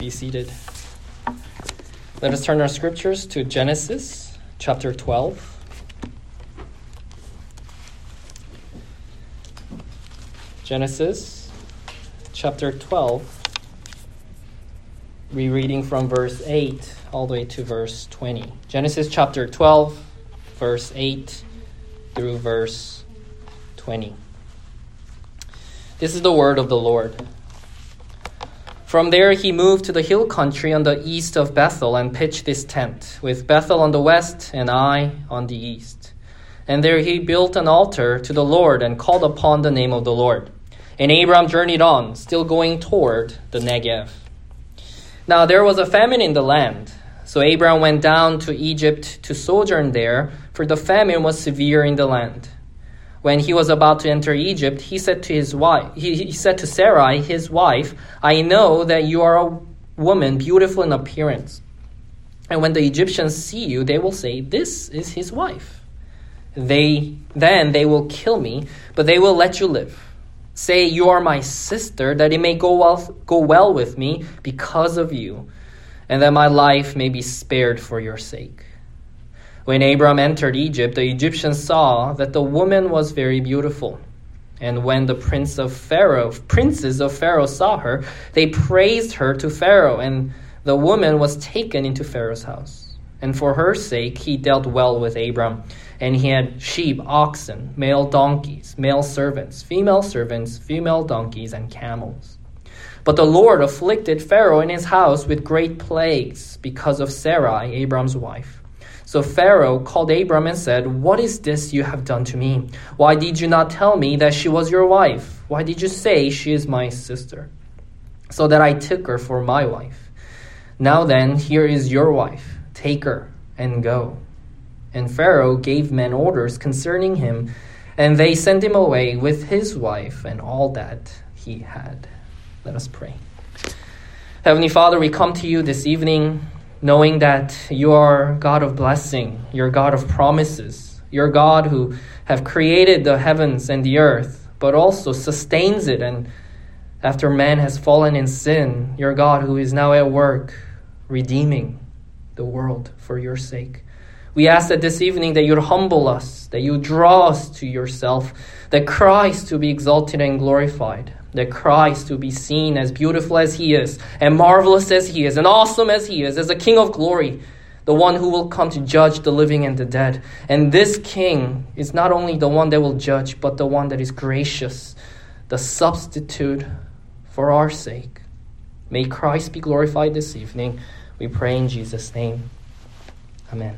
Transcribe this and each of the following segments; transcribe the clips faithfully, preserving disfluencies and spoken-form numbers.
Be seated. Let us turn our scriptures to Genesis chapter twelve. Genesis chapter twelve. Rereading from verse eight all the way to verse twenty. Genesis chapter twelve, verse eight through verse twenty. This is the word of the Lord. From there he moved to the hill country on the east of Bethel and pitched his tent, with Bethel on the west and Ai on the east. And there he built an altar to the Lord and called upon the name of the Lord. And Abram journeyed on, still going toward the Negev. Now there was a famine in the land, so Abram went down to Egypt to sojourn there, for the famine was severe in the land. When he was about to enter Egypt, he said to his wife, he, he said to Sarai, his wife, I know that you are a woman beautiful in appearance. And when the Egyptians see you, they will say, this is his wife. They then they will kill me, but they will let you live. Say, you are my sister, that it may go well, go well with me because of you, and that my life may be spared for your sake. When Abram entered Egypt, the Egyptians saw that the woman was very beautiful. And when the prince of Pharaoh, princes of Pharaoh saw her, they praised her to Pharaoh, and the woman was taken into Pharaoh's house. And for her sake he dealt well with Abram. And he had sheep, oxen, male donkeys, male servants, female servants, female donkeys, and camels. But the Lord afflicted Pharaoh and his house with great plagues because of Sarai, Abram's wife. So Pharaoh called Abram and said, what is this you have done to me? Why did you not tell me that she was your wife? Why did you say she is my sister? So that I took her for my wife. Now then, here is your wife. Take her and go. And Pharaoh gave men orders concerning him, and they sent him away with his wife and all that he had. Let us pray. Heavenly Father, we come to you this evening knowing that you are God of blessing, you're God of promises, you're God who have created the heavens and the earth, but also sustains it. And after man has fallen in sin, you're God who is now at work redeeming the world for your sake. We ask that this evening that you'd humble us, that you draw us to yourself, that Christ will be exalted and glorified, that Christ will be seen as beautiful as he is, and marvelous as he is, and awesome as he is, as a King of glory, the one who will come to judge the living and the dead. And this King is not only the one that will judge, but the one that is gracious, the substitute for our sake. May Christ be glorified this evening. We pray in Jesus' name. Amen.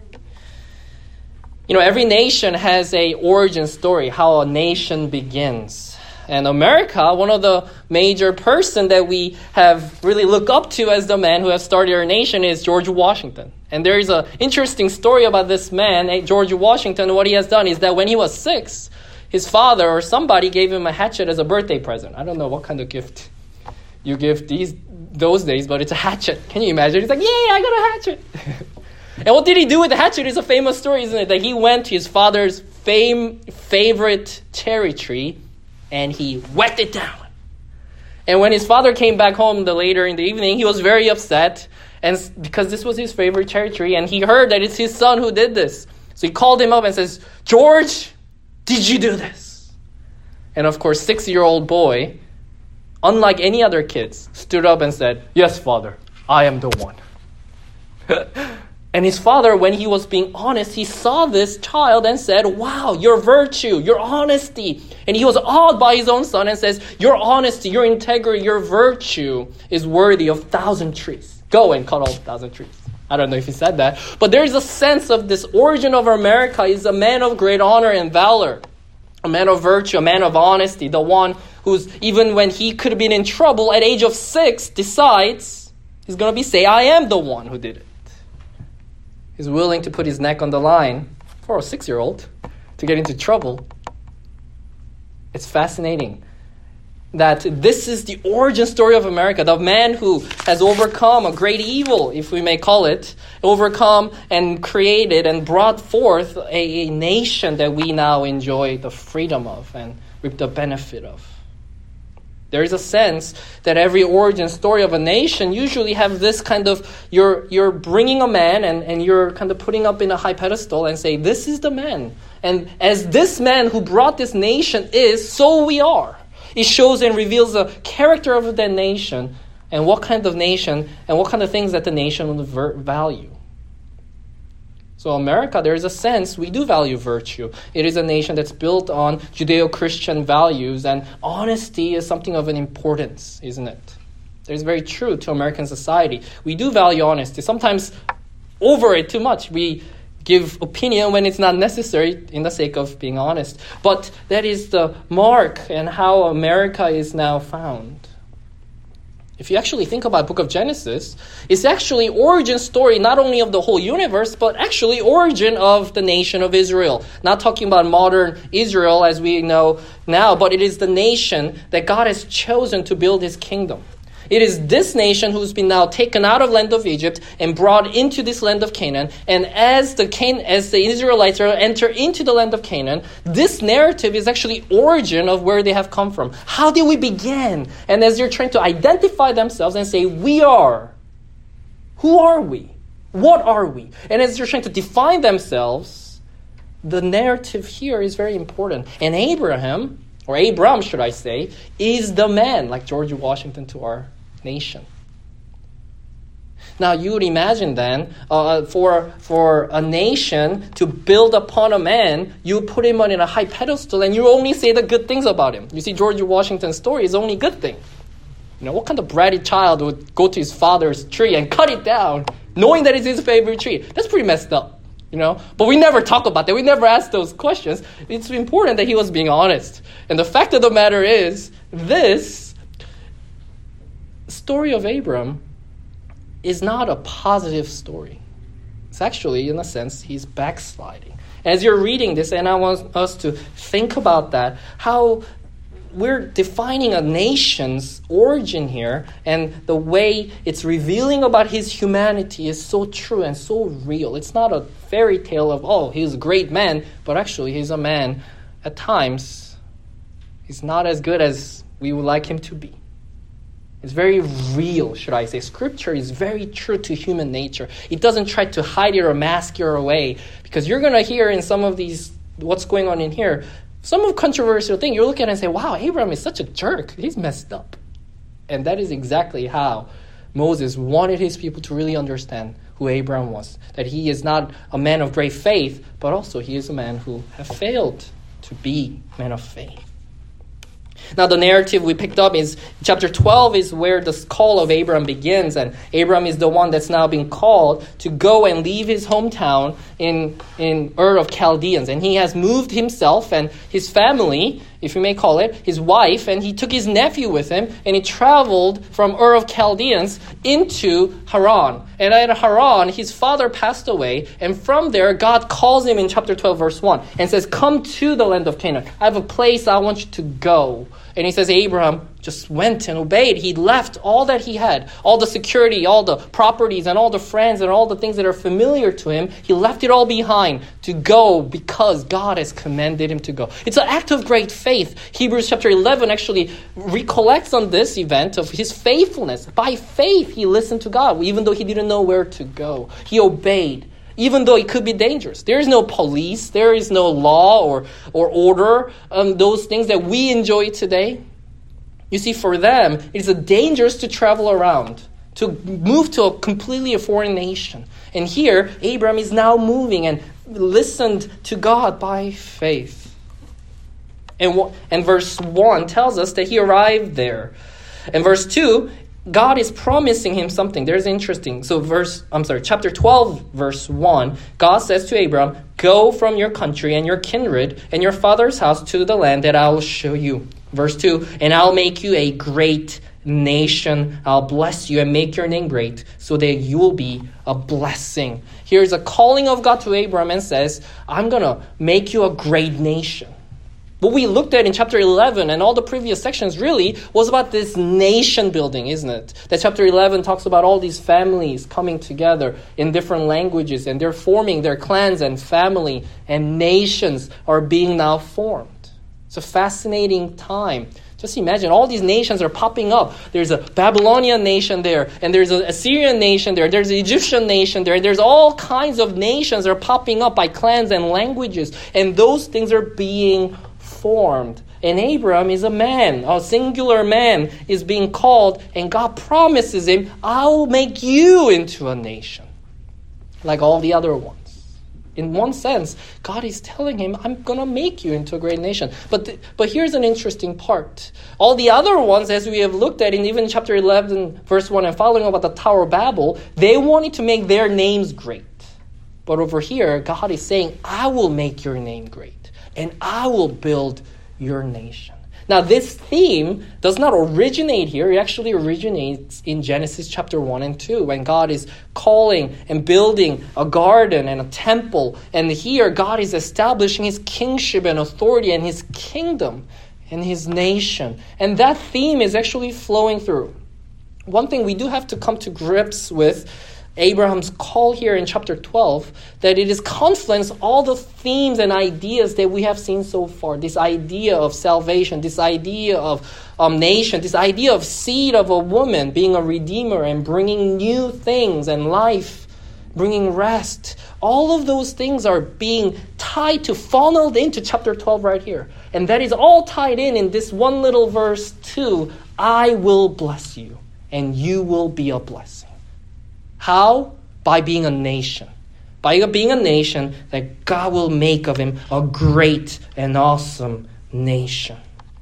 You know, every nation has a origin story, how a nation begins. And America, one of the major person that we have really looked up to as the man who has started our nation is George Washington. And there is an interesting story about this man, George Washington. What he has done is that when he was six, his father or somebody gave him a hatchet as a birthday present. I don't know what kind of gift you give these those days, but it's a hatchet. Can you imagine? He's like, yay, I got a hatchet. And what did he do with the hatchet? It's a famous story, isn't it? That he went to his father's fame, favorite cherry tree and he whacked it down. And when his father came back home the later in the evening, he was very upset, and because this was his favorite cherry tree, and he heard that it's his son who did this. So he called him up and says, George, did you do this? And of course, six-year-old boy, unlike any other kids, stood up and said, yes, father, I am the one. And his father, when he was being honest, he saw this child and said, wow, your virtue, your honesty. And he was awed by his own son and says, your honesty, your integrity, your virtue is worthy of thousand trees. Go and cut all thousand trees. I don't know if he said that. But there's a sense of this origin of America is a man of great honor and valor. A man of virtue, a man of honesty. The one who's, even when he could have been in trouble at age of six, decides he's going to be say, I am the one who did it. Is willing to put his neck on the line for a six-year-old to get into trouble. It's fascinating that this is the origin story of America. The man who has overcome a great evil, if we may call it, overcome and created and brought forth a, a nation that we now enjoy the freedom of and reap the benefit of. There is a sense that every origin story of a nation usually have this kind of, you're you're bringing a man and, and you're kind of putting up in a high pedestal and say, this is the man. And as this man who brought this nation is, so we are. It shows and reveals the character of that nation and what kind of nation and what kind of things that the nation would ver- value. So America, there is a sense we do value virtue. It is a nation that's built on Judeo-Christian values, and honesty is something of an importance, isn't it? It's very true to American society. We do value honesty. Sometimes over it too much. We give opinion when it's not necessary in the sake of being honest. But that is the mark and how America is now found. If you actually think about the book of Genesis, it's actually origin story not only of the whole universe, but actually origin of the nation of Israel. Not talking about modern Israel as we know now, but it is the nation that God has chosen to build his kingdom. It is this nation who's been now taken out of land of Egypt and brought into this land of Canaan. And as the Can- as the Israelites enter into the land of Canaan, this narrative is actually origin of where they have come from. How did we begin? And as they're trying to identify themselves and say, we are. Who are we? What are we? And as they're trying to define themselves, the narrative here is very important. And Abraham, or Abram should I say, is the man, like George Washington to our nation. Now you would imagine then, uh, for for a nation to build upon a man, you put him on in a high pedestal and you only say the good things about him. You see, George Washington's story is only good thing. You know, what kind of bratty child would go to his father's tree and cut it down, knowing that it's his favorite tree? That's pretty messed up, you know. But we never talk about that. We never ask those questions. It's important that he was being honest. And the fact of the matter is, this story of Abram is not a positive story. It's actually, in a sense, he's backsliding. As you're reading this, and I want us to think about that, how we're defining a nation's origin here, and the way it's revealing about his humanity is so true and so real. It's not a fairy tale of, oh, he's a great man, but actually he's a man, at times, he's not as good as we would like him to be. It's very real, should I say. Scripture is very true to human nature. It doesn't try to hide it or mask it away. Because you're going to hear in some of these, what's going on in here, some of controversial thing. You look at it and say, wow, Abraham is such a jerk. He's messed up. And that is exactly how Moses wanted his people to really understand who Abraham was. That he is not a man of great faith, but also he is a man who has failed to be a man of faith. Now, the narrative we picked up is chapter twelve is where the call of Abram begins. And Abram is the one that's now being called to go and leave his hometown in, in Ur of Chaldeans. And he has moved himself and his family, if you may call it, his wife, and he took his nephew with him, and he traveled from Ur of Chaldeans into Haran. And at Haran, his father passed away, and from there, God calls him in chapter twelve, verse one, and says, come to the land of Canaan. I have a place I want you to go. And he says, Abraham just went and obeyed. He left all that he had, all the security, all the properties, and all the friends, and all the things that are familiar to him. He left it all behind to go because God has commanded him to go. It's an act of great faith. Hebrews chapter eleven actually recollects on this event of his faithfulness. By faith, he listened to God, even though he didn't know where to go. He obeyed, even though it could be dangerous. There is no police, there is no law or, or order, um, those things that we enjoy today. You see, for them, it's a dangerous to travel around, to move to a completely foreign nation. And here, Abraham is now moving and listened to God by faith. And, and verse one tells us that he arrived there. And verse two, God is promising him something. There's interesting. So verse, I'm sorry, chapter twelve, verse one, God says to Abraham, go from your country and your kindred and your father's house to the land that I will show you. Verse two, and I'll make you a great nation. I'll bless you and make your name great so that you will be a blessing. Here's a calling of God to Abraham and says, I'm going to make you a great nation. What we looked at in chapter eleven and all the previous sections really was about this nation building, isn't it? That chapter eleven talks about all these families coming together in different languages and they're forming their clans and family and nations are being now formed. It's a fascinating time Just imagine, all these nations are popping up. There's a Babylonian nation there, and there's an Assyrian nation there, there's an Egyptian nation there, there's all kinds of nations that are popping up by clans and languages, and those things are being formed. And Abram is a man, a singular man is being called, and God promises him, I will make you into a nation, like all the other ones. In one sense, God is telling him, I'm going to make you into a great nation. But th- but here's an interesting part. All the other ones, as we have looked at in even chapter eleven, verse one and following about the Tower of Babel, they wanted to make their names great. But over here, God is saying, I will make your name great, and I will build your nation. Now, this theme does not originate here. It actually originates in Genesis chapter one and two, when God is calling and building a garden and a temple. And here, God is establishing his kingship and authority and his kingdom and his nation. And that theme is actually flowing through. One thing we do have to come to grips with Abraham's call here in chapter twelve, that it is confluence all the themes and ideas that we have seen so far. This idea of salvation, this idea of um, nation, this idea of seed of a woman being a redeemer and bringing new things and life, bringing rest. All of those things are being tied to, funneled into chapter twelve right here. And that is all tied in in this one little verse two, I will bless you and you will be a blessing. How? By being a nation. By being a nation that God will make of him a great and awesome nation.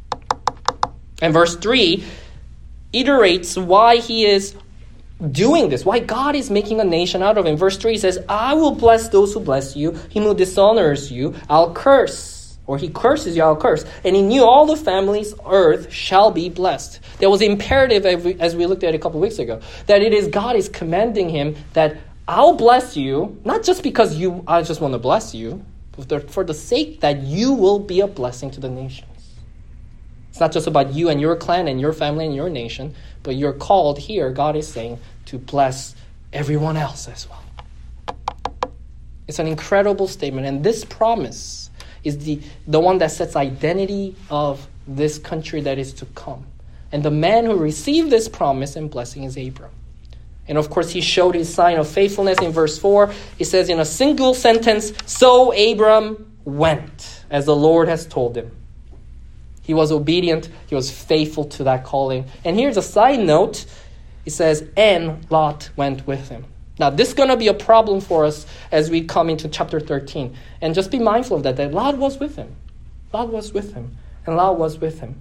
And verse three iterates why he is doing this, why God is making a nation out of him. Verse three says, I will bless those who bless you. Him who dishonors you, I'll curse. Or he curses you, I'll curse. And in you all the families of earth shall be blessed. There was imperative, as we looked at a couple of weeks ago, that it is God is commanding him that I'll bless you, not just because you I just want to bless you, but for the sake that you will be a blessing to the nations. It's not just about you and your clan and your family and your nation, but you're called here, God is saying, to bless everyone else as well. It's an incredible statement, and this promise is the, the one that sets identity of this country that is to come. And the man who received this promise and blessing is Abram. And of course, he showed his sign of faithfulness in verse four. It says in a single sentence, so Abram went, as the Lord has told him. He was obedient. He was faithful to that calling. And here's a side note. It says, and Lot went with him. Now, this is going to be a problem for us as we come into chapter thirteen. And just be mindful of that, that Lot was with him. Lot was with him. And Lot was with him.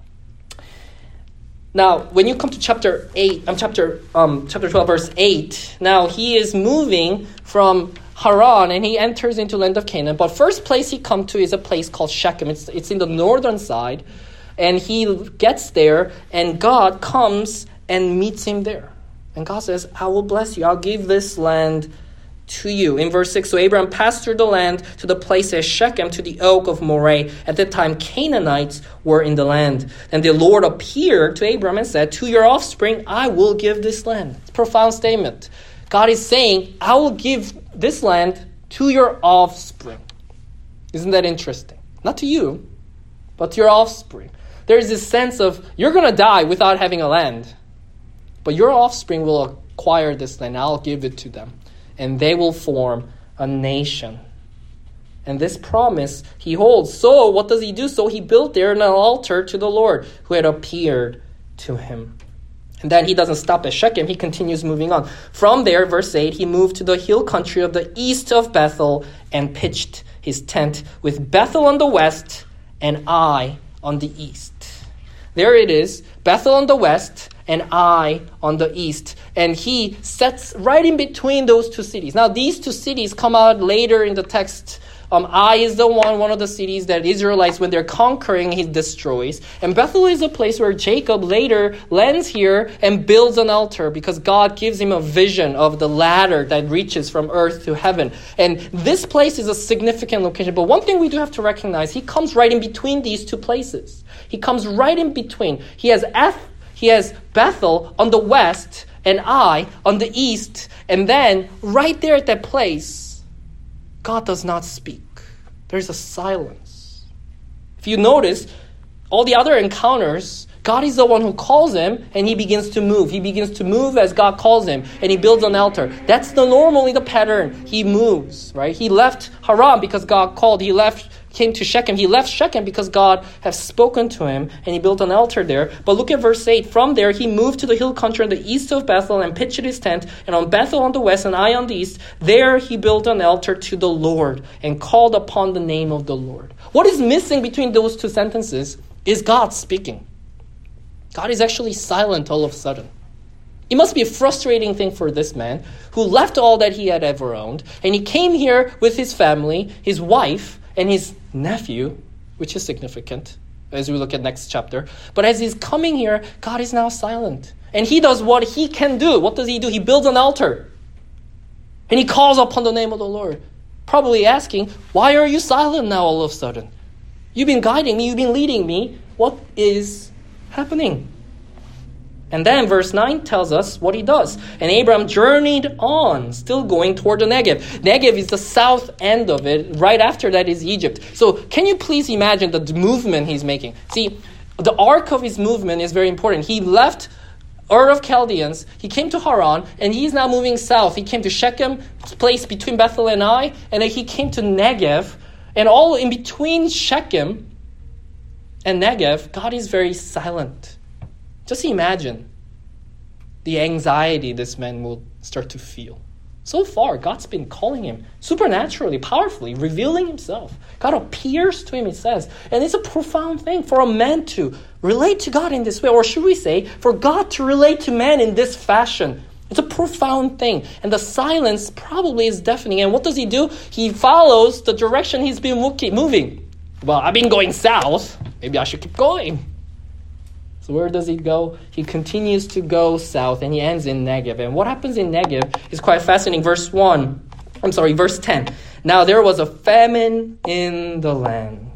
Now, when you come to chapter eight, um, chapter um, chapter twelve, verse eight, now he is moving from Haran and he enters into land of Canaan. But first place he comes to is a place called Shechem. It's, it's in the northern side. And he gets there and God comes and meets him there. And God says, I will bless you. I'll give this land to you. In verse six, so Abraham passed through the land to the place at Shechem, to the oak of Moreh. At that time, Canaanites were in the land. And the Lord appeared to Abraham and said, to your offspring, I will give this land. It's a profound statement. God is saying, I will give this land to your offspring. Isn't that interesting? Not to you, but to your offspring. There's this sense of, you're going to die without having a land. But your offspring will acquire this land. I'll give it to them. And they will form a nation. And this promise he holds. So what does he do? So he built there an altar to the Lord who had appeared to him. And then he doesn't stop at Shechem. He continues moving on. From there, verse eight, he moved to the hill country of the east of Bethel and pitched his tent with Bethel on the west and Ai on the east. There it is, Bethel on the west and Ai on the east. And he sets right in between those two cities. Now, these two cities come out later in the text. Um, Ai is the one, one of the cities that Israelites, when they're conquering, he destroys. And Bethel is a place where Jacob later lands here and builds an altar because God gives him a vision of the ladder that reaches from earth to heaven. And this place is a significant location. But one thing we do have to recognize, he comes right in between these two places. He comes right in between. He has Eth- he has Bethel on the west and Ai on the east. And then right there at that place, God does not speak. There's a silence. If you notice, all the other encounters, God is the one who calls him, and he begins to move. He begins to move as God calls him, and he builds an altar. That's the normally the pattern. He moves, right? He left Haran because God called. He left, came to Shechem. He left Shechem because God has spoken to him, and he built an altar there. But look at verse eight. From there, he moved to the hill country on the east of Bethel and pitched his tent, and on Bethel on the west and Ai on the east. There he built an altar to the Lord and called upon the name of the Lord. What is missing between those two sentences is God speaking. God is actually silent all of a sudden. It must be a frustrating thing for this man who left all that he had ever owned, and he came here with his family, his wife, and his nephew, which is significant as we look at next chapter. But as he's coming here, God is now silent. And he does what he can do. What does he do? He builds an altar. And he calls upon the name of the Lord, probably asking, why are you silent now all of a sudden? You've been guiding me. You've been leading me. What is happening? And then verse nine tells us what he does. And Abraham journeyed on, still going toward the Negev. Negev is the south end of it. Right after that is Egypt. So can you please imagine the movement he's making? See, the arc of his movement is very important. He left Ur of Chaldeans, he came to Haran, and he's now moving south. He came to Shechem, place between Bethel and Ai, and then he came to Negev. And all in between Shechem and Negev, God is very silent. Just imagine the anxiety this man will start to feel. So far, God's been calling him supernaturally, powerfully, revealing himself. God appears to him, it says. And it's a profound thing for a man to relate to God in this way. Or should we say, for God to relate to man in this fashion. It's a profound thing. And the silence probably is deafening. And what does he do? He follows the direction he's been moving. Well, I've been going south. Maybe I should keep going. So where does he go? He continues to go south, and he ends in Negev. And what happens in Negev is quite fascinating. Verse one, I'm sorry, verse ten. Now there was a famine in the land.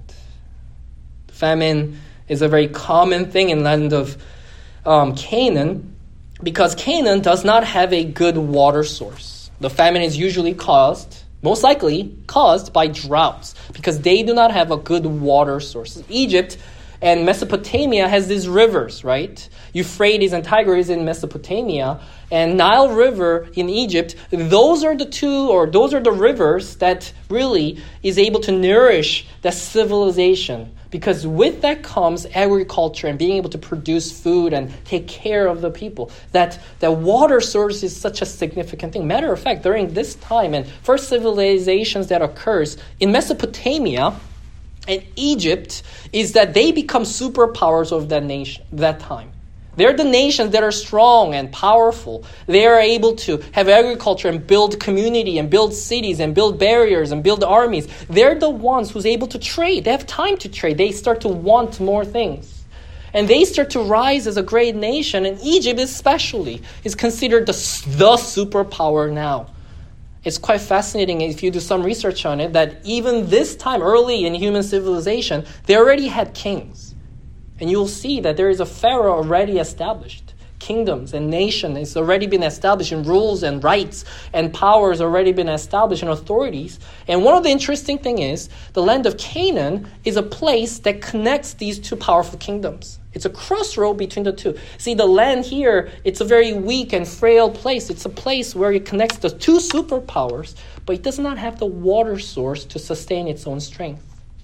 Famine is a very common thing in the land of um, Canaan, because Canaan does not have a good water source. The famine is usually caused, most likely caused by droughts, because they do not have a good water source. Egypt and Mesopotamia has these rivers, right? Euphrates and Tigris in Mesopotamia, and Nile River in Egypt. Those are the two, or those are the rivers that really is able to nourish the civilization. Because with that comes agriculture and being able to produce food and take care of the people. That, that water source is such a significant thing. Matter of fact, during this time and first civilizations that occurs in Mesopotamia and Egypt, is that they become superpowers of that nation, that time. They're the nations that are strong and powerful. They are able to have agriculture and build community and build cities and build barriers and build armies. They're the ones who's able to trade. They have time to trade. They start to want more things. And they start to rise as a great nation. And Egypt especially is considered the, the superpower now. It's quite fascinating if you do some research on it, that even this time, early in human civilization, they already had kings. And you'll see that there is a pharaoh already established. Kingdoms and nations has already been established, and rules and rights and powers already been established, and authorities. And one of the interesting things is the land of Canaan is a place that connects these two powerful kingdoms. It's a crossroad between the two. See, the land here, it's a very weak and frail place. It's a place where it connects the two superpowers, but it does not have the water source to sustain its own strength.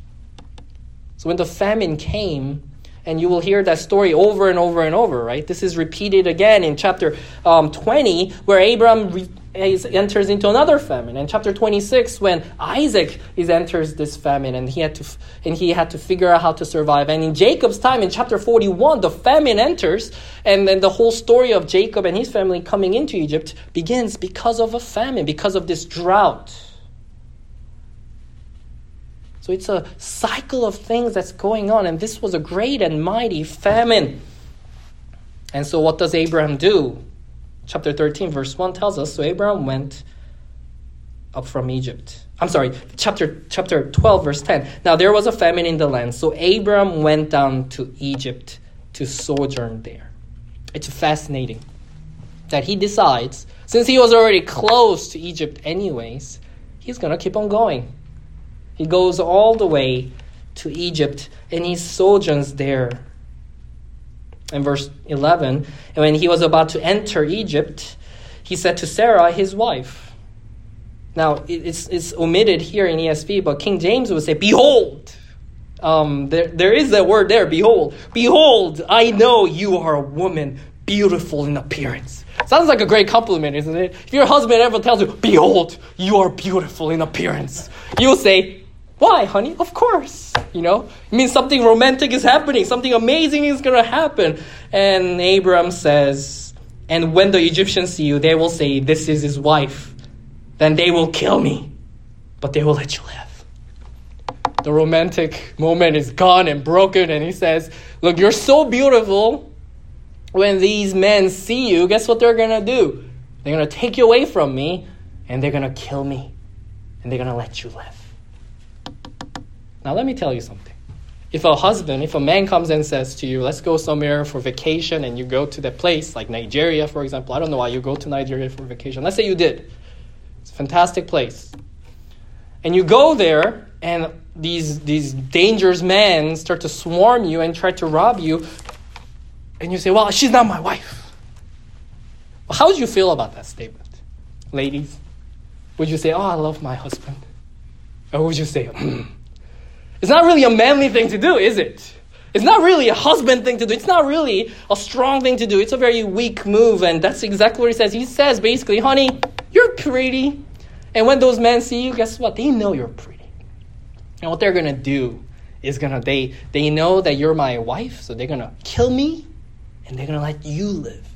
So when the famine came, and you will hear that story over and over and over, right? This is repeated again in chapter um, twenty, where Abraham re- is, enters into another famine. And chapter twenty-six, when Isaac is enters this famine, and he had to f- and he had to figure out how to survive. And in Jacob's time, in chapter forty-one, the famine enters, and then the whole story of Jacob and his family coming into Egypt begins because of a famine, because of this drought. So it's a cycle of things that's going on. And this was a great and mighty famine. And so what does Abraham do? Chapter thirteen, verse one tells us, so Abraham went up from Egypt. I'm sorry, chapter chapter twelve, verse ten. Now there was a famine in the land, so Abraham went down to Egypt to sojourn there. It's fascinating that he decides, since he was already close to Egypt anyways, he's going to keep on going. He goes all the way to Egypt, and he sojourns there. In verse eleven, and when he was about to enter Egypt, he said to Sarah, his wife. Now, it's it's omitted here in E S V, but King James would say, behold. Um, there, there is a word there, behold. Behold, I know you are a woman beautiful in appearance. Sounds like a great compliment, isn't it? If your husband ever tells you, behold, you are beautiful in appearance, you'll say, why, honey? Of course. You know, it means something romantic is happening. Something amazing is going to happen. And Abram says, and when the Egyptians see you, they will say, this is his wife. Then they will kill me, but they will let you live. The romantic moment is gone and broken. And he says, look, you're so beautiful. When these men see you, guess what they're going to do? They're going to take you away from me, and they're going to kill me, and they're going to let you live. Now, let me tell you something. If a husband, if a man comes and says to you, let's go somewhere for vacation, and you go to that place, like Nigeria, for example. I don't know why you go to Nigeria for vacation. Let's say you did. It's a fantastic place. And you go there, and these, these dangerous men start to swarm you and try to rob you. And you say, well, she's not my wife. Well, how would you feel about that statement? Ladies, would you say, oh, I love my husband? Or would you say, hmm. It's not really a manly thing to do, is it? It's not really a husband thing to do. It's not really a strong thing to do. It's a very weak move, and that's exactly what he says. He says, basically, honey, you're pretty. And when those men see you, guess what? They know you're pretty. And what they're going to do is going to, they they know that you're my wife, so they're going to kill me, and they're going to let you live.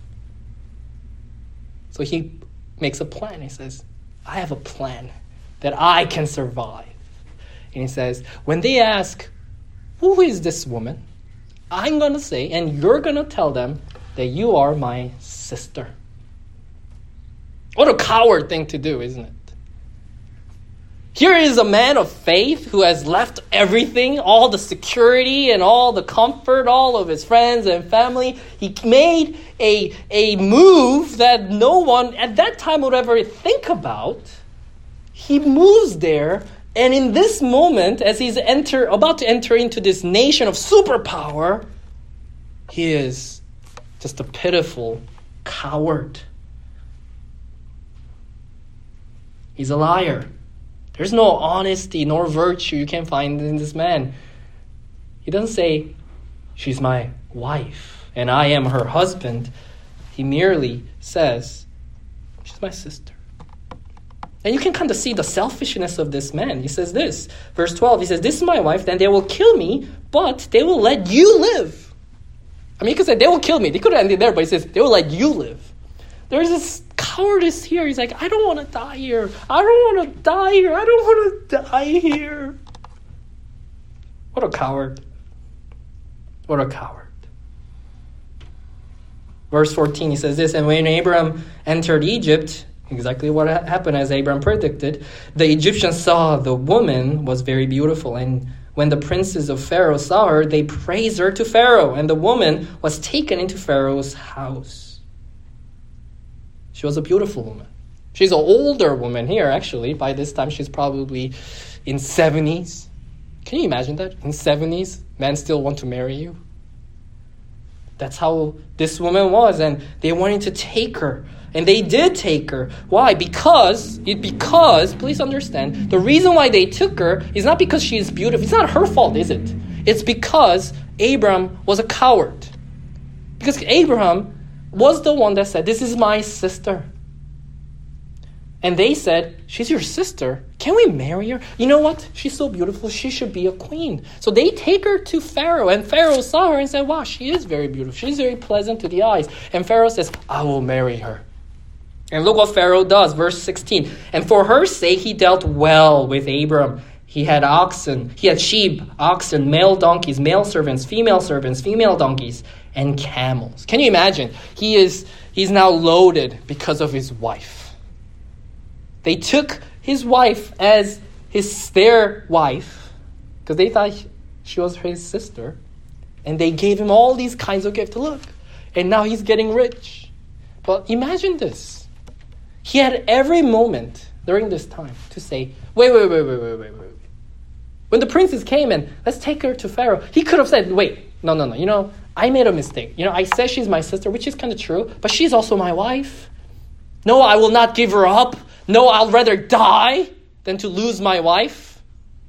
So he makes a plan. He says, I have a plan that I can survive. And he says, when they ask, who is this woman? I'm going to say, and you're going to tell them that you are my sister. What a coward thing to do, isn't it? Here is a man of faith who has left everything, all the security and all the comfort, all of his friends and family. He made a, a move that no one at that time would ever think about. He moves there, and in this moment, as he's enter, about to enter into this nation of superpower, he is just a pitiful coward. He's a liar. There's no honesty nor virtue you can find in this man. He doesn't say, she's my wife and I am her husband. He merely says, she's my sister. And you can kind of see the selfishness of this man. He says this, verse twelve, he says, this is my wife, then they will kill me, but they will let you live. I mean, he could say, they will kill me. They could have ended there, but he says, they will let you live. There's this cowardice here. He's like, I don't want to die here. I don't want to die here. I don't want to die here. What a coward. What a coward. Verse fourteen, he says this, and when Abram entered Egypt, exactly what happened as Abram predicted, the Egyptians saw the woman was very beautiful, and when the princes of Pharaoh saw her, they praised her to Pharaoh, and the woman was taken into Pharaoh's house. She was a beautiful woman. She's an older woman here, actually. By this time, she's probably in seventies. Can you imagine that? In seventies, men still want to marry you? That's how this woman was, and they wanted to take her. And they did take her. Why? Because, it, because, please understand, the reason why they took her is not because she is beautiful. It's not her fault, is it? It's because Abram was a coward. Because Abraham was the one that said, this is my sister. And they said, she's your sister. Can we marry her? You know what? She's so beautiful. She should be a queen. So they take her to Pharaoh. And Pharaoh saw her and said, wow, she is very beautiful. She's very pleasant to the eyes. And Pharaoh says, I will marry her. And look what Pharaoh does. Verse sixteen. And for her sake, he dealt well with Abram. He had oxen. He had sheep, oxen, male donkeys, male servants, female servants, female donkeys, and camels. Can you imagine? He is he's now loaded because of his wife. They took his wife as his their wife because they thought she was his sister, and they gave him all these kinds of gifts to look. And now he's getting rich. But imagine this. He had every moment during this time to say, wait, wait, wait, wait, wait, wait, wait. When the princes came and let's take her to Pharaoh, he could have said, wait, no, no, no, you know, I made a mistake. You know, I said she's my sister, which is kind of true, but she's also my wife. No, I will not give her up. No, I'll rather die than to lose my wife.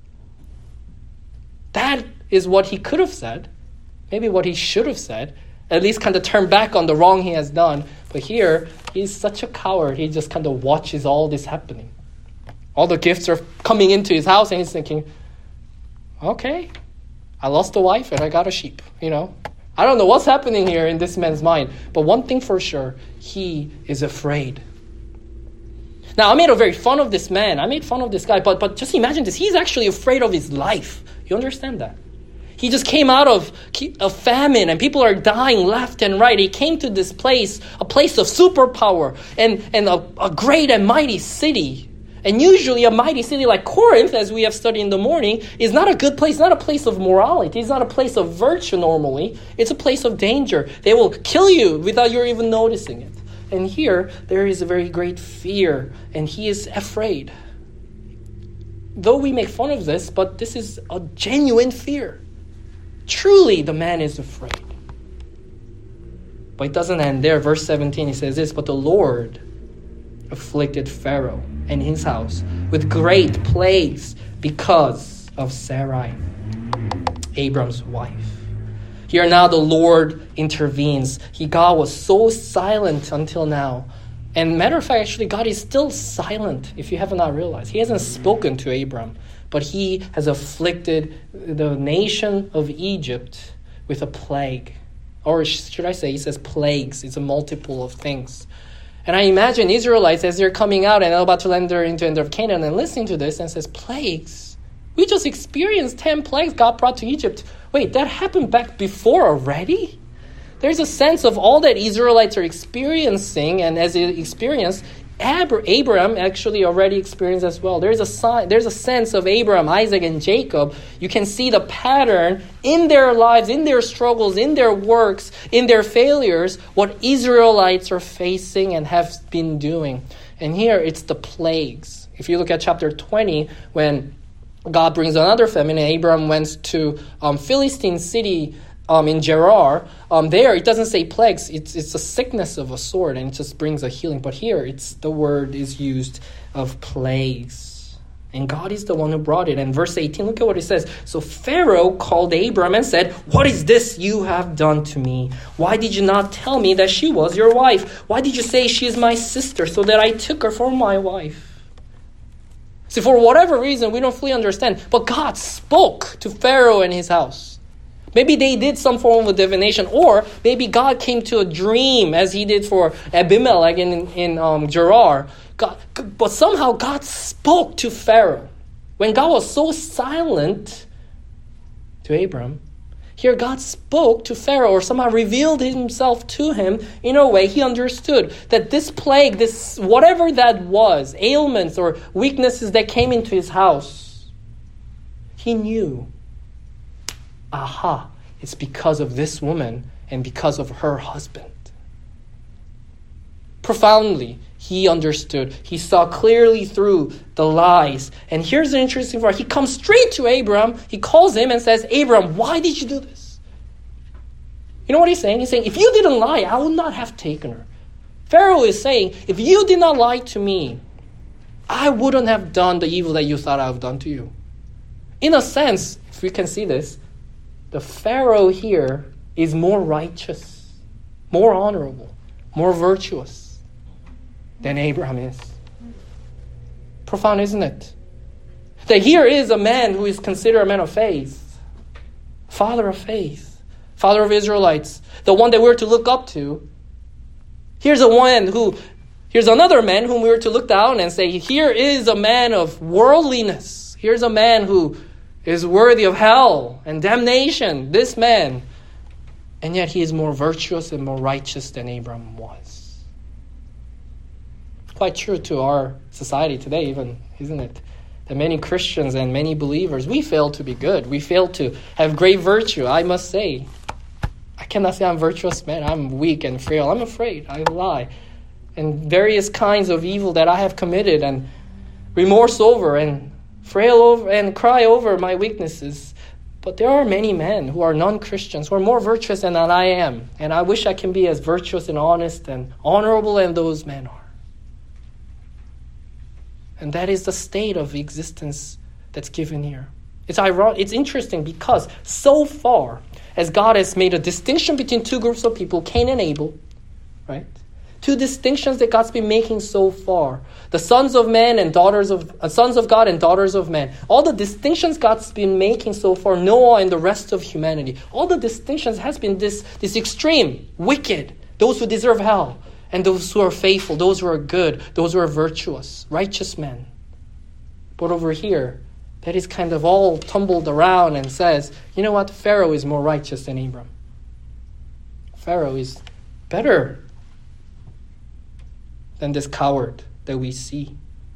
That is what he could have said. Maybe what he should have said. At least kind of turn back on the wrong he has done. But here, he's such a coward. He just kind of watches all this happening. All the gifts are coming into his house and he's thinking, okay, I lost a wife and I got a sheep, you know. I don't know what's happening here in this man's mind. But one thing for sure, he is afraid. Now, I made a very fun of this man. I made fun of this guy. But, but just imagine this. He's actually afraid of his life. You understand that? He just came out of a famine and people are dying left and right. He came to this place, a place of superpower and, and a, a great and mighty city. And usually a mighty city like Corinth, as we have studied in the morning, is not a good place, not a place of morality. It's not a place of virtue normally. It's a place of danger. They will kill you without you even noticing it. And here, there is a very great fear, and he is afraid. Though we make fun of this, but this is a genuine fear. Truly, the man is afraid. But it doesn't end there. Verse seventeen, he says this, but the Lord afflicted Pharaoh and his house with great plagues because of Sarai, Abram's wife. Here now the Lord intervenes. He, God was so silent until now. And matter of fact, actually, God is still silent, if you have not realized. He hasn't spoken to Abram, but he has afflicted the nation of Egypt with a plague. Or should I say, he says plagues. It's a multiple of things. And I imagine Israelites, as they're coming out and about to enter into the end of Canaan and listening to this and says, plagues? We just experienced ten plagues God brought to Egypt. Wait, that happened back before already? There's a sense of all that Israelites are experiencing, and as they experience, Ab- Abraham actually already experienced as well. There's a sign, there's a sense of Abraham, Isaac, and Jacob. You can see the pattern in their lives, in their struggles, in their works, in their failures, what Israelites are facing and have been doing. And here it's the plagues. If you look at chapter twenty, when God brings another famine, and Abraham went to um, Philistine city um, in Gerar. Um, there, it doesn't say plagues. It's it's a sickness of a sort, and it just brings a healing. But here, it's the word is used of plagues. And God is the one who brought it. And verse eighteen, look at what it says. So Pharaoh called Abram and said, what is this you have done to me? Why did you not tell me that she was your wife? Why did you say she is my sister, so that I took her for my wife? See, for whatever reason, we don't fully understand. But God spoke to Pharaoh and his house. Maybe they did some form of divination, or maybe God came to a dream, as he did for Abimelech in, in um, Gerar. God, but somehow God spoke to Pharaoh. When God was so silent to Abram, here God spoke to Pharaoh, or somehow revealed himself to him in a way he understood that this plague, this whatever that was, ailments or weaknesses that came into his house, he knew, aha, it's because of this woman and because of her husband. Profoundly, he understood. He saw clearly through the lies. And here's the interesting part. He comes straight to Abram. He calls him and says, Abram, why did you do this? You know what he's saying? He's saying, if you didn't lie, I would not have taken her. Pharaoh is saying, if you did not lie to me, I wouldn't have done the evil that you thought I would have done to you. In a sense, if we can see this, the Pharaoh here is more righteous, more honorable, more virtuous than Abraham is. Profound, isn't it? That here is a man who is considered a man of faith, father of faith, father of Israelites, the one that we're to look up to. Here's a one who, here's another man whom we're to look down and say, here is a man of worldliness. Here's a man who is worthy of hell and damnation, this man. And yet he is more virtuous and more righteous than Abraham was. Quite true to our society today even, isn't it? That many Christians and many believers, we fail to be good. We fail to have great virtue, I must say. I cannot say I'm virtuous, man. I'm weak and frail. I'm afraid. I lie. And various kinds of evil that I have committed and remorse over and frail over and cry over my weaknesses. But there are many men who are non-Christians who are more virtuous than I am. And I wish I can be as virtuous and honest and honorable as those men are. And that is the state of existence that's given here. It's ironic, it's interesting because so far as God has made a distinction between two groups of people, Cain and Abel, right? Two distinctions that God's been making so far. The sons of men and daughters of uh, sons of God and daughters of men. All the distinctions God's been making so far, Noah and the rest of humanity. All the distinctions has been this, this extreme, wicked, those who deserve hell, and those who are faithful, those who are good, those who are virtuous, righteous men. But over here, that is kind of all tumbled around and says, you know what? Pharaoh is more righteous than Abram. Pharaoh is better than this coward that we see.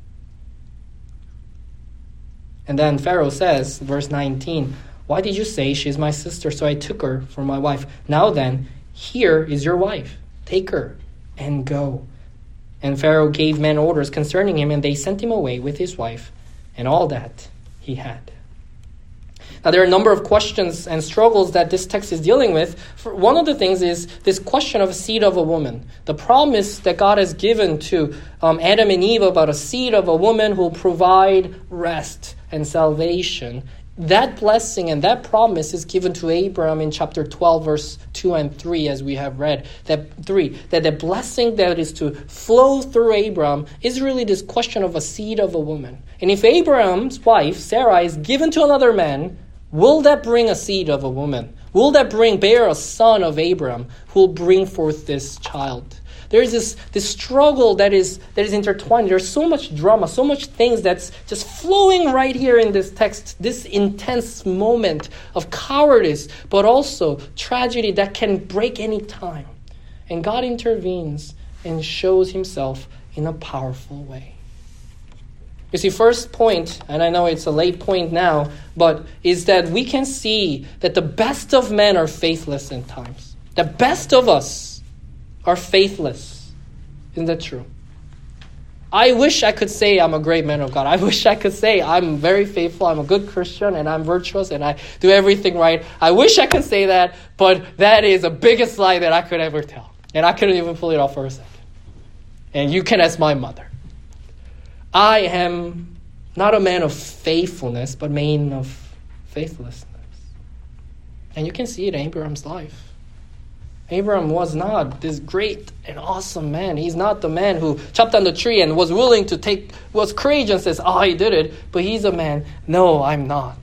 And then Pharaoh says, verse nineteen, why did you say she is my sister? So I took her for my wife. Now then, here is your wife. Take her and go. And Pharaoh gave men orders concerning him, and they sent him away with his wife and all that he had. Now, there are a number of questions and struggles that this text is dealing with. For one of the things is this question of a seed of a woman. The promise that God has given to um, Adam and Eve about a seed of a woman who will provide rest and salvation. That blessing and that promise is given to Abraham in chapter twelve, verse two and three, as we have read. That three, that the blessing that is to flow through Abraham is really this question of a seed of a woman. And if Abraham's wife, Sarah, is given to another man, will that bring a seed of a woman? Will that bring, bear a son of Abraham who will bring forth this child? There is this, this struggle that is that is intertwined. There's so much drama, so much things that's just flowing right here in this text. This intense moment of cowardice, but also tragedy that can break any time. And God intervenes and shows himself in a powerful way. You see, first point, and I know it's a late point now, but is that we can see that the best of men are faithless in times. The best of us are faithless. Isn't that true? I wish I could say I'm a great man of God. I wish I could say I'm very faithful, I'm a good Christian, and I'm virtuous, and I do everything right. I wish I could say that, but that is the biggest lie that I could ever tell. And I couldn't even pull it off for a second. And you can ask my mother. I am not a man of faithfulness, but man of faithlessness. And you can see it in Abraham's life. Abraham was not this great and awesome man. He's not the man who chopped down the tree and was willing to take, was courageous and says, oh, he did it. But he's a man, no, I'm not.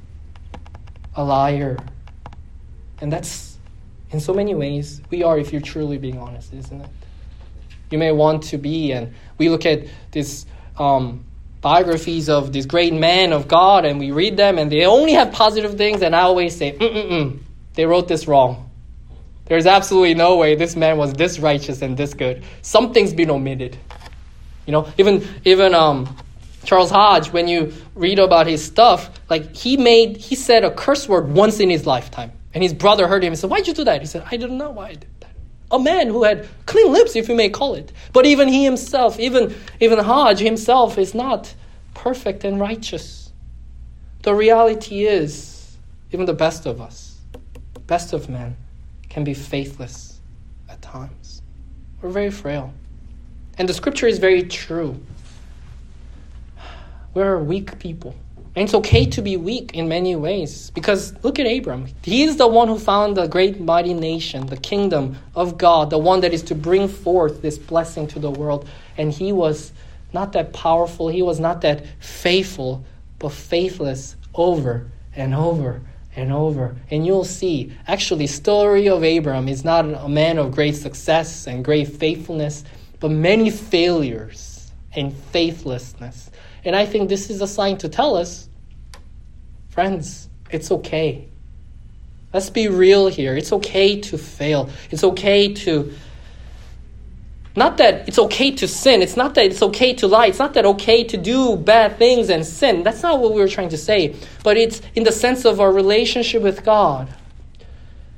A liar. And that's, in so many ways, we are if you're truly being honest, isn't it? You may want to be, and we look at this um, biographies of these great men of God, and we read them, and they only have positive things, and I always say, mm-mm-mm, they wrote this wrong. There's absolutely no way this man was this righteous and this good. Something's been omitted. You know, even even um, Charles Hodge, when you read about his stuff, like he made, he said a curse word once in his lifetime. And his brother heard him and said, why'd you do that? He said, I don't know why I did that. A man who had clean lips, if you may call it. But even he himself, even, even Hodge himself is not perfect and righteous. The reality is, even the best of us, best of men, can be faithless at times. We're very frail. And the scripture is very true. We're weak people. And it's okay to be weak in many ways. Because look at Abram. He is the one who found the great mighty nation, the kingdom of God, the one that is to bring forth this blessing to the world. And he was not that powerful. He was not that faithful, but faithless over and over and over. And you'll see, actually, story of Abraham is not a man of great success and great faithfulness, but many failures and faithlessness. And I think this is a sign to tell us, friends, it's okay. Let's be real here. It's okay to fail. It's okay to, not that it's okay to sin. It's not that it's okay to lie. It's not that okay to do bad things and sin. That's not what we were trying to say. But it's in the sense of our relationship with God.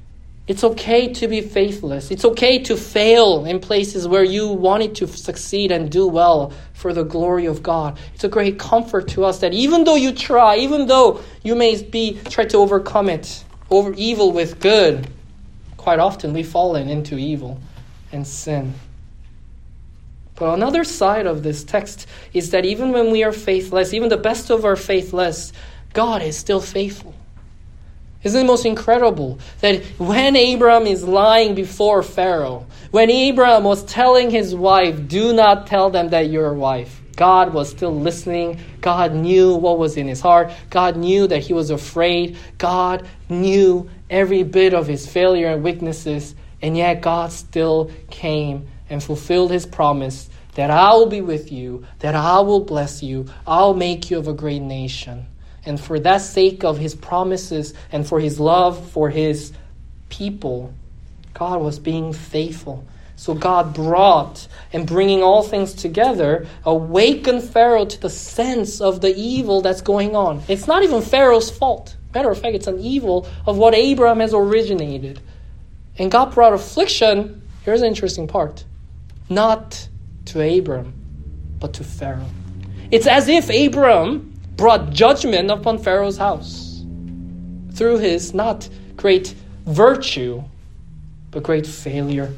It's okay to be faithless. It's okay to fail in places where you wanted to succeed and do well for the glory of God. It's a great comfort to us that even though you try, even though you may be try to overcome it, over evil with good, quite often we've fallen into evil and sin. But another side of this text is that even when we are faithless, even the best of our faithless, God is still faithful. Isn't it most incredible that when Abram is lying before Pharaoh, when Abram was telling his wife, do not tell them that you're a wife, God was still listening. God knew what was in his heart. God knew that he was afraid. God knew every bit of his failure and weaknesses. And yet God still came and fulfilled his promise that I will be with you, that I will bless you, I'll make you of a great nation. And for that sake of his promises and for his love for his people, God was being faithful. So God brought, and bringing all things together, awakened Pharaoh to the sense of the evil that's going on. It's not even Pharaoh's fault. Matter of fact, it's an evil of what Abraham has originated. And God brought affliction, here's an interesting part, not to Abram, but to Pharaoh. It's as if Abram brought judgment upon Pharaoh's house through his not great virtue, but great failure.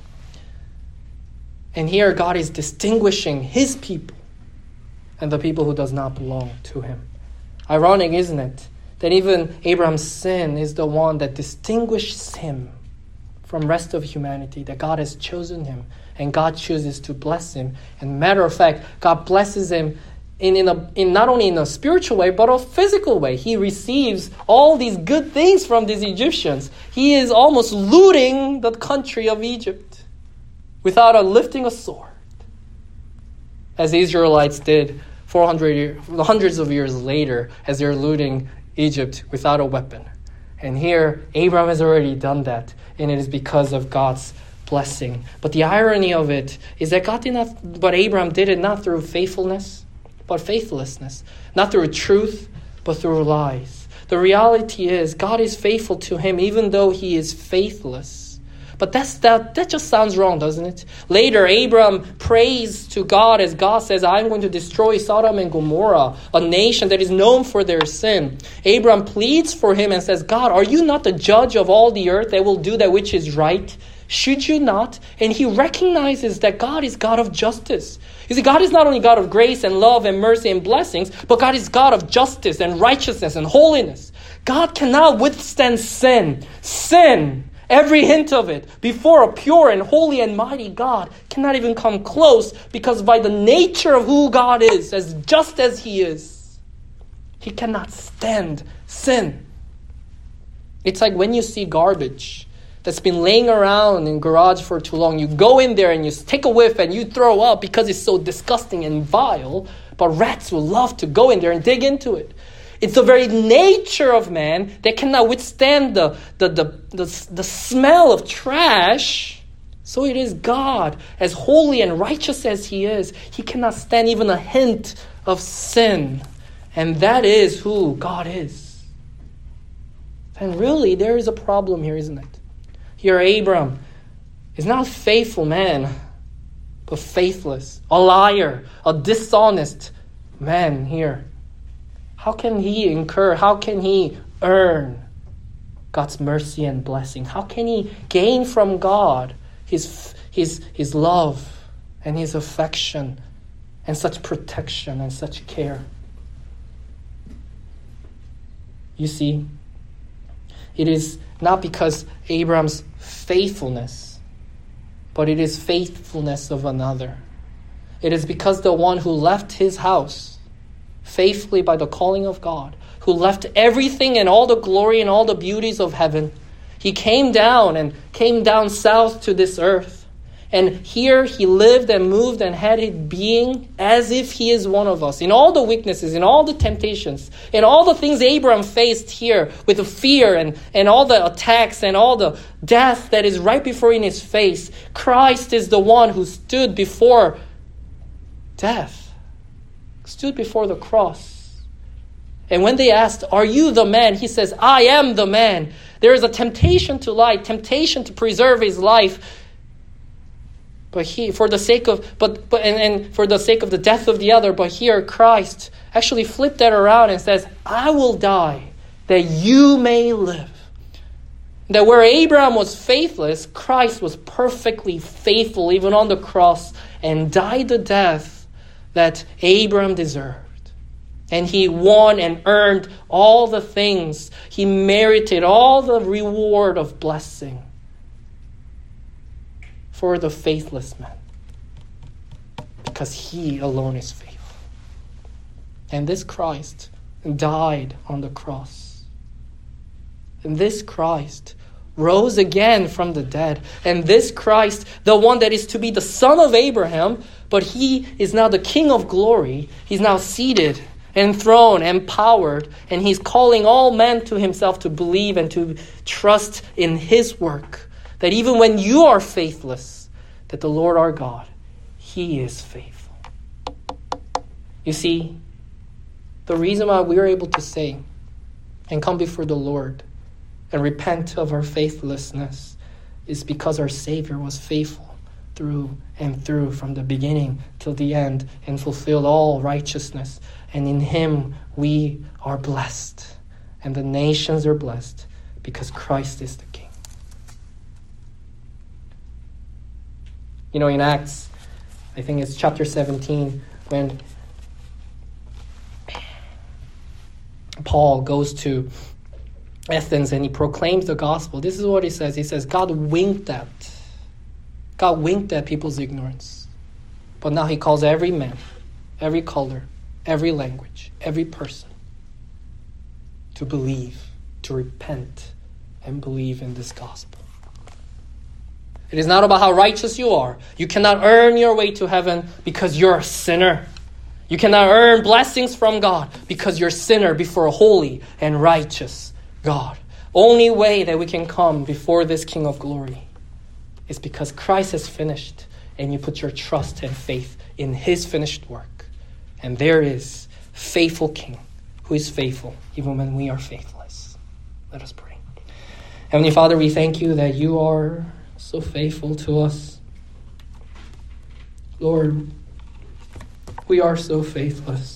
And here God is distinguishing his people and the people who does not belong to him. Ironic, isn't it? That even Abraham's sin is the one that distinguishes him from rest of humanity, that God has chosen him and God chooses to bless him. And matter of fact, God blesses him In, in, a, in not only in a spiritual way, but a physical way. He receives all these good things from these Egyptians. He is almost looting the country of Egypt without a lifting a sword, as the Israelites did four hundred years, hundreds of years later, as they're looting Egypt without a weapon. And here, Abraham has already done that, and it is because of God's blessing. But the irony of it is that God did not, but Abraham did it not through faithfulness, but faithlessness. Not through truth, but through lies. The reality is God is faithful to him even though he is faithless. But that's, that, that just sounds wrong, doesn't it? Later, Abram prays to God as God says, I'm going to destroy Sodom and Gomorrah, a nation that is known for their sin. Abram pleads for him and says, God, are you not the judge of all the earth that will do that which is right? Should you not? And he recognizes that God is God of justice. You see, God is not only God of grace and love and mercy and blessings, but God is God of justice and righteousness and holiness. God cannot withstand sin. Sin, every hint of it, before a pure and holy and mighty God cannot even come close, because by the nature of who God is, as just as he is, he cannot stand sin. It's like when you see garbage that's been laying around in garage for too long. You go in there and you take a whiff and you throw up because it's so disgusting and vile. But rats will love to go in there and dig into it. It's the very nature of man that cannot withstand the, the, the, the, the smell of trash. So it is God, as holy and righteous as he is, he cannot stand even a hint of sin. And that is who God is. And really, there is a problem here, isn't it? Here, Abram is not a faithful man, but faithless, a liar, a dishonest man here. How can he incur, how can he earn God's mercy and blessing? How can he gain from God his, his, his love and his affection and such protection and such care? You see, it is not because Abraham's faithfulness, but it is faithfulness of another. It is because the one who left his house faithfully by the calling of God, who left everything and all the glory and all the beauties of heaven, he came down and came down south to this earth. And here he lived and moved and had his being as if he is one of us. In all the weaknesses, in all the temptations, in all the things Abraham faced here with the fear and, and all the attacks and all the death that is right before in his face, Christ is the one who stood before death, stood before the cross, And when they asked, are you the man? He says, I am the man. There is a temptation to lie, temptation to preserve his life. But he, for the sake of, but, but and, and for the sake of the death of the other, but here Christ actually flipped that around and says, I will die that you may live. That where Abraham was faithless, Christ was perfectly faithful even on the cross and died the death that Abraham deserved. And he won and earned all the things. He merited all the reward of blessing for the faithless man. Because he alone is faithful. And this Christ died on the cross. And this Christ rose again from the dead. And this Christ, the one that is to be the son of Abraham, but he is now the King of glory. He's now seated, enthroned, empowered, and he's calling all men to himself to believe and to trust in his work. That even when you are faithless, that the Lord our God, he is faithful. You see, the reason why we are able to say and come before the Lord and repent of our faithlessness is because our Savior was faithful through and through from the beginning till the end and fulfilled all righteousness. And in him we are blessed. And the nations are blessed because Christ is the King. You know, in Acts, I think it's chapter seventeen, when Paul goes to Athens and he proclaims the gospel. This is what he says. He says, God winked at. God winked at people's ignorance. But now he calls every man, every color, every language, every person to believe, to repent, and believe in this gospel. It is not about how righteous you are. You cannot earn your way to heaven because you're a sinner. You cannot earn blessings from God because you're a sinner before a holy and righteous God. Only way that we can come before this King of glory is because Christ has finished and you put your trust and faith in his finished work. And there is faithful King who is faithful even when we are faithless. Let us pray. Heavenly Father, we thank you that you are so faithful to us. Lord, we are so faithless.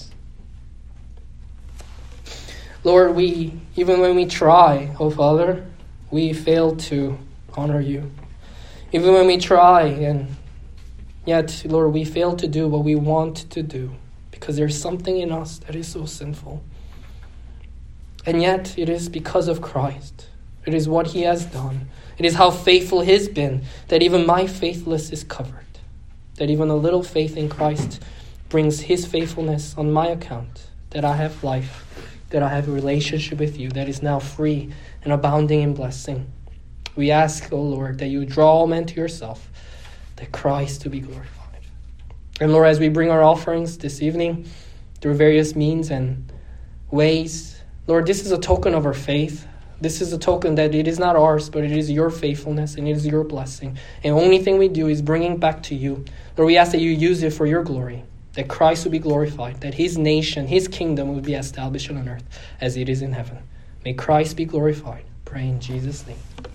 Lord, we, even when we try, oh Father, we fail to honor you. Even when we try, and yet, Lord, we fail to do what we want to do because there's something in us that is so sinful. And yet, it is because of Christ. It is what he has done. It is how faithful he's been that even my faithlessness is covered. That even a little faith in Christ brings his faithfulness on my account. That I have life. That I have a relationship with you that is now free and abounding in blessing. We ask, O Lord, that you draw all men to yourself, that Christ to be glorified. And Lord, as we bring our offerings this evening through various means and ways, Lord, this is a token of our faith. This is a token that it is not ours, but it is your faithfulness and it is your blessing. And the only thing we do is bringing back to you. Lord, we ask that you use it for your glory. That Christ will be glorified, that his nation, his kingdom will be established on earth as it is in heaven. May Christ be glorified. Pray in Jesus' name.